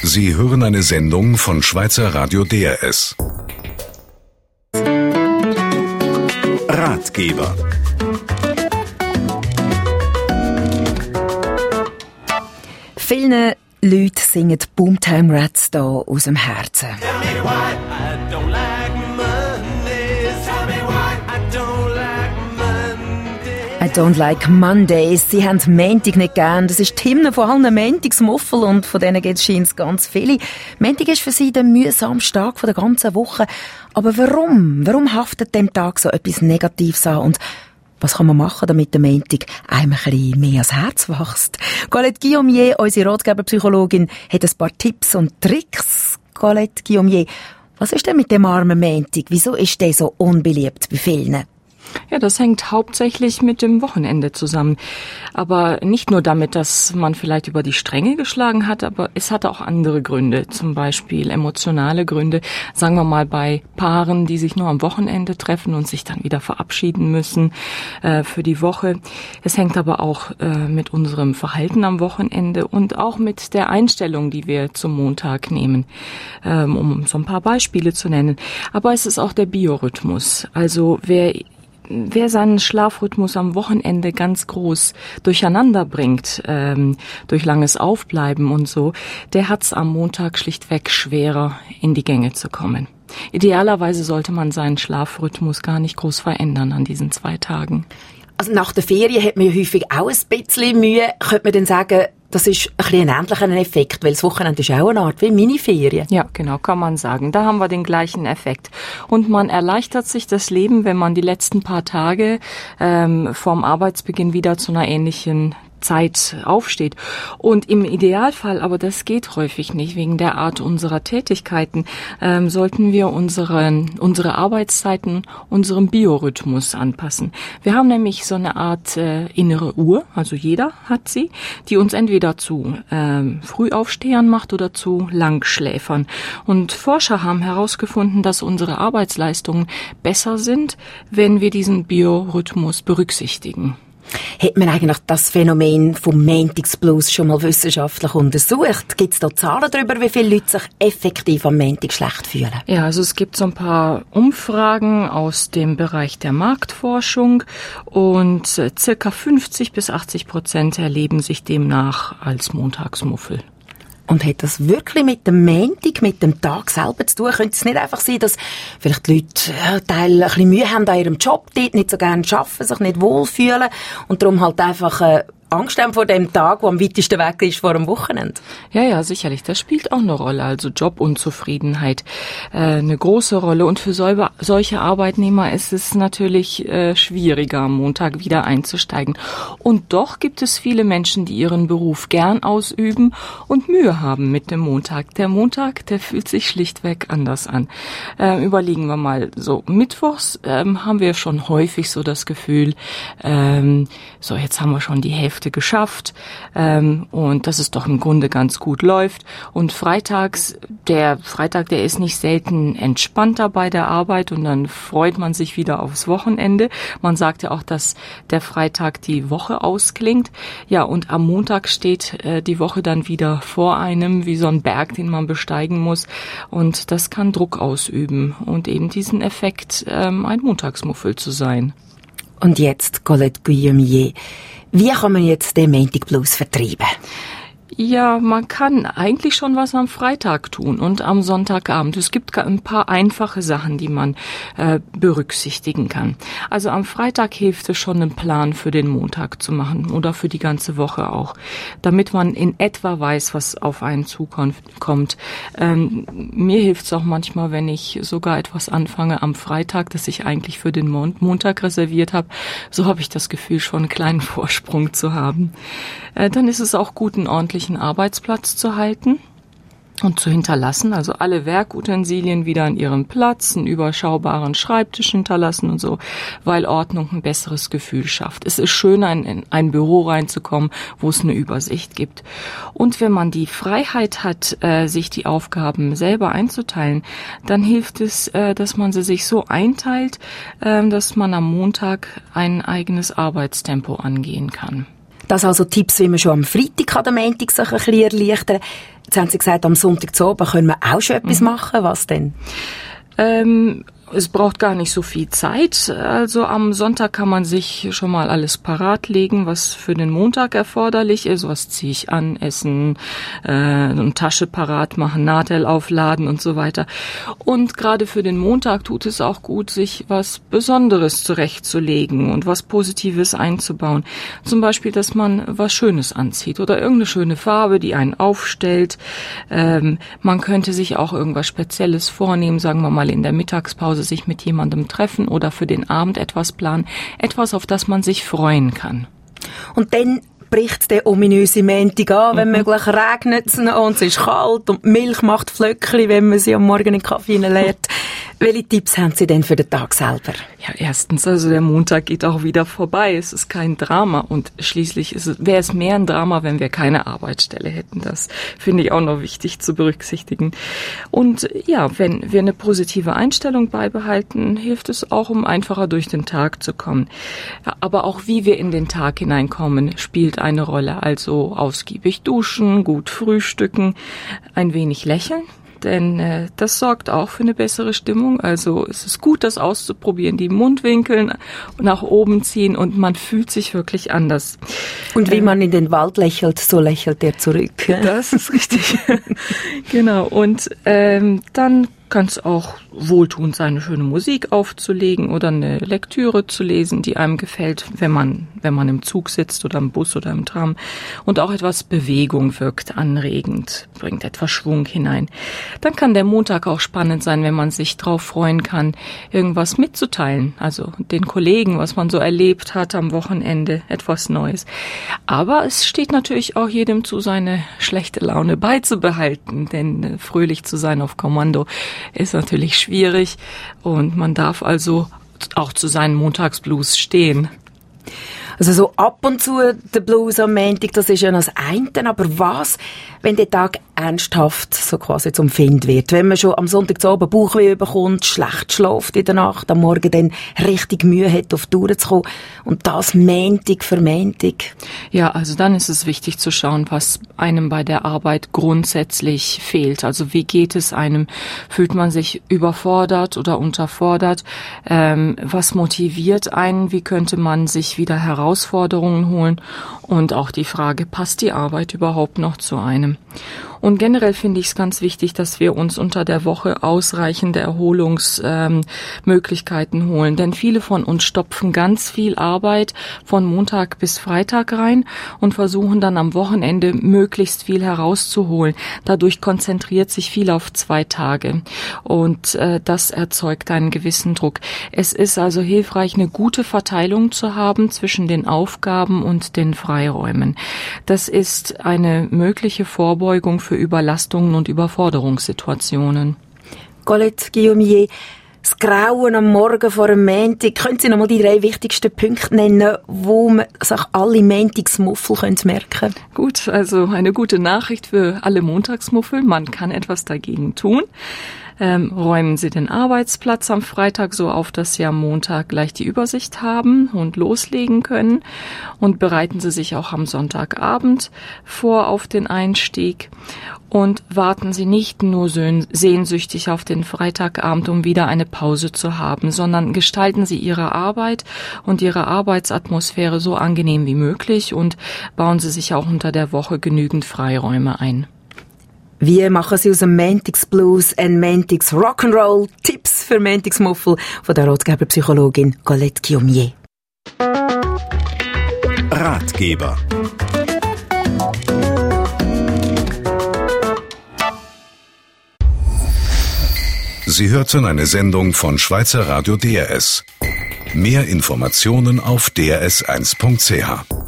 Sie hören eine Sendung von Schweizer Radio DRS. Ratgeber. Vielen Leute singen Boomtown Rats hier aus dem Herzen. I don't like Mondays. Sie haben Montag nicht gern. Das ist die Hymne von allen Montagsmuffel und von denen gibt es ganz viele. Montag ist für sie der mühsamste Tag der ganzen Woche. Aber warum? Warum haftet dem Tag so etwas Negatives an? Und was kann man machen, damit der Montag einem ein bisschen mehr ans Herz wächst? Colette Guillaumier, unsere Ratgeberpsychologin, hat ein paar Tipps und Tricks. Colette Guillaumier, was ist denn mit dem armen Montag? Wieso ist der so unbeliebt bei vielen? Ja, das hängt hauptsächlich mit dem Wochenende zusammen. Aber nicht nur damit, dass man vielleicht über die Stränge geschlagen hat, aber es hatte auch andere Gründe, zum Beispiel emotionale Gründe. Sagen wir mal bei Paaren, die sich nur am Wochenende treffen und sich dann wieder verabschieden müssen für die Woche. Es hängt aber auch mit unserem Verhalten am Wochenende und auch mit der Einstellung, die wir zum Montag nehmen, um so ein paar Beispiele zu nennen. Aber es ist auch der Biorhythmus. Also wer seinen Schlafrhythmus am Wochenende ganz groß durcheinander bringt, durch langes Aufbleiben und so, der hat's am Montag schlichtweg schwerer, in die Gänge zu kommen. Idealerweise sollte man seinen Schlafrhythmus gar nicht groß verändern an diesen 2 Tagen. Also nach der Ferien hat man ja häufig auch ein bisschen Mühe. Könnte man dann sagen, das ist ein bisschen ein ähnlicher Effekt, weil das Wochenende ist auch eine Art wie Mini-Ferien. Ja, genau, kann man sagen. Da haben wir den gleichen Effekt. Und man erleichtert sich das Leben, wenn man die letzten paar Tage vorm Arbeitsbeginn wieder zu einer ähnlichen Zeit aufsteht. Und im Idealfall, aber das geht häufig nicht, wegen der Art unserer Tätigkeiten, sollten wir unsere Arbeitszeiten unserem Biorhythmus anpassen. Wir haben nämlich so eine Art innere Uhr, also jeder hat sie, die uns entweder zu Frühaufstehern macht oder zu Langschläfern. Und Forscher haben herausgefunden, dass unsere Arbeitsleistungen besser sind, wenn wir diesen Biorhythmus berücksichtigen. Hat man eigentlich das Phänomen vom Montagsblues schon mal wissenschaftlich untersucht? Gibt es da Zahlen darüber, wie viele Leute sich effektiv am Montag schlecht fühlen? Ja, also es gibt so ein paar Umfragen aus dem Bereich der Marktforschung und circa 50-80% erleben sich demnach als Montagsmuffel. Und hat das wirklich mit dem Montag, mit dem Tag selber zu tun? Könnte es nicht einfach sein, dass vielleicht die Leute Teil ein bisschen Mühe haben an ihrem Job, dort nicht so gerne arbeiten, sich nicht wohlfühlen und darum halt einfach Angst haben vor dem Tag, der am weitesten weg ist vor dem Wochenende? Ja, sicherlich. Das spielt auch eine Rolle. Also Jobunzufriedenheit, eine große Rolle. Und für solche Arbeitnehmer ist es natürlich schwieriger, am Montag wieder einzusteigen. Und doch gibt es viele Menschen, die ihren Beruf gern ausüben und Mühe haben mit dem Montag. Der Montag, der fühlt sich schlichtweg anders an. Überlegen wir mal, so mittwochs haben wir schon häufig so das Gefühl, so jetzt haben wir schon die Hälfte geschafft und dass es doch im Grunde ganz gut läuft. Und der Freitag, der ist nicht selten entspannter bei der Arbeit und dann freut man sich wieder aufs Wochenende. Man sagt ja auch, dass der Freitag die Woche ausklingt. Ja, und am Montag steht die Woche dann wieder vor einem wie so ein Berg, den man besteigen muss. Und das kann Druck ausüben und eben diesen Effekt, ein Montagsmuffel zu sein. Und jetzt, Colette Guillaumier, wie kann man jetzt den Montag-Blues vertreiben? Ja, man kann eigentlich schon was am Freitag tun und am Sonntagabend. Es gibt ein paar einfache Sachen, die man berücksichtigen kann. Also am Freitag hilft es schon, einen Plan für den Montag zu machen oder für die ganze Woche auch, damit man in etwa weiß, was auf einen zukommt. Mir hilft es auch manchmal, wenn ich sogar etwas anfange am Freitag, das ich eigentlich für den Montag reserviert habe. So habe ich das Gefühl, schon einen kleinen Vorsprung zu haben. Dann ist es auch gut, einen ordentlichen Arbeitsplatz zu halten und zu hinterlassen, also alle Werkutensilien wieder an ihrem Platz, einen überschaubaren Schreibtisch hinterlassen und so, weil Ordnung ein besseres Gefühl schafft. Es ist schöner, in ein Büro reinzukommen, wo es eine Übersicht gibt. Und wenn man die Freiheit hat, sich die Aufgaben selber einzuteilen, dann hilft es, dass man sie sich so einteilt, dass man am Montag ein eigenes Arbeitstempo angehen kann. Das also Tipps, wie man schon am Freitag den Montag sich ein bisschen erleichtern kann. Jetzt haben Sie gesagt, am Sonntag zu oben können wir auch schon etwas machen. Was denn? Es braucht gar nicht so viel Zeit. Also am Sonntag kann man sich schon mal alles parat legen, was für den Montag erforderlich ist. Was ziehe ich an, essen, eine Tasche parat machen, Nadel aufladen und so weiter. Und gerade für den Montag tut es auch gut, sich was Besonderes zurechtzulegen und was Positives einzubauen. Zum Beispiel, dass man was Schönes anzieht oder irgendeine schöne Farbe, die einen aufstellt. Man könnte sich auch irgendwas Spezielles vornehmen, sagen wir mal in der Mittagspause sich mit jemandem treffen oder für den Abend etwas planen. Etwas, auf das man sich freuen kann. Und dann bricht der ominöse Montag an, wenn möglich regnet es und es ist kalt und die Milch macht Flöckchen, wenn man sie am Morgen in den Kaffee leert. Welche Tipps haben Sie denn für den Tag selber? Ja, erstens, also der Montag geht auch wieder vorbei. Es ist kein Drama und schließlich wäre es mehr ein Drama, wenn wir keine Arbeitsstelle hätten. Das finde ich auch noch wichtig zu berücksichtigen. Und ja, wenn wir eine positive Einstellung beibehalten, hilft es auch, um einfacher durch den Tag zu kommen. Aber auch wie wir in den Tag hineinkommen, spielt eine Rolle. Also ausgiebig duschen, gut frühstücken, ein wenig lächeln. Denn das sorgt auch für eine bessere Stimmung. Also es ist gut, das auszuprobieren. Die Mundwinkel nach oben ziehen und man fühlt sich wirklich anders. Und wie man in den Wald lächelt, so lächelt er zurück. Das ist richtig. Genau. Und dann kann es auch wohltuend sein, eine schöne Musik aufzulegen oder eine Lektüre zu lesen, die einem gefällt, wenn man im Zug sitzt oder im Bus oder im Tram. Und auch etwas Bewegung wirkt anregend, bringt etwas Schwung hinein. Dann kann der Montag auch spannend sein, wenn man sich drauf freuen kann, irgendwas mitzuteilen. Also den Kollegen, was man so erlebt hat am Wochenende, etwas Neues. Aber es steht natürlich auch jedem zu, seine schlechte Laune beizubehalten, denn fröhlich zu sein auf Kommando ist natürlich schwierig und man darf also auch zu seinen Montagsblues stehen. Also so ab und zu der Blues am Montag, das ist ja das eine, aber was, wenn der Tag ernsthaft so quasi zum Find wird? Wenn man schon am Sonntag zu Abend Bauchweh bekommt, schlecht schläft in der Nacht, am Morgen dann richtig Mühe hat, auf die Tour zu kommen und das Montag für Montag? Ja, also dann ist es wichtig zu schauen, was einem bei der Arbeit grundsätzlich fehlt. Also wie geht es einem? Fühlt man sich überfordert oder unterfordert? Was motiviert einen? Wie könnte man sich wieder Herausforderungen holen? Und auch die Frage, passt die Arbeit überhaupt noch zu einem? Und generell finde ich es ganz wichtig, dass wir uns unter der Woche ausreichende Erholungsmöglichkeiten holen. Denn viele von uns stopfen ganz viel Arbeit von Montag bis Freitag rein und versuchen dann am Wochenende möglichst viel herauszuholen. Dadurch konzentriert sich viel auf 2 Tage und das erzeugt einen gewissen Druck. Es ist also hilfreich, eine gute Verteilung zu haben zwischen den Aufgaben und den Freiräumen. Das ist eine mögliche Vorbeugung für Überlastungen und Überforderungssituationen. Colette Guillaumier, das Grauen am Morgen vor dem Montag. Können Sie noch mal die 3 wichtigsten Punkte nennen, wo man sich alle Montagsmuffel merken können? Gut, also eine gute Nachricht für alle Montagsmuffel. Man kann etwas dagegen tun. Räumen Sie den Arbeitsplatz am Freitag so auf, dass Sie am Montag gleich die Übersicht haben und loslegen können. Und bereiten Sie sich auch am Sonntagabend vor auf den Einstieg. Und warten Sie nicht nur sehnsüchtig auf den Freitagabend, um wieder eine Pause zu haben, sondern gestalten Sie Ihre Arbeit und Ihre Arbeitsatmosphäre so angenehm wie möglich und bauen Sie sich auch unter der Woche genügend Freiräume ein. Wie machen Sie aus dem Montagsblues ein Montags Rock'n'Roll? Tipps für Montagsmuffel von der Ratgeberpsychologin Colette Guillaumier. Ratgeber. Sie hörten eine Sendung von Schweizer Radio DRS. Mehr Informationen auf drs1.ch.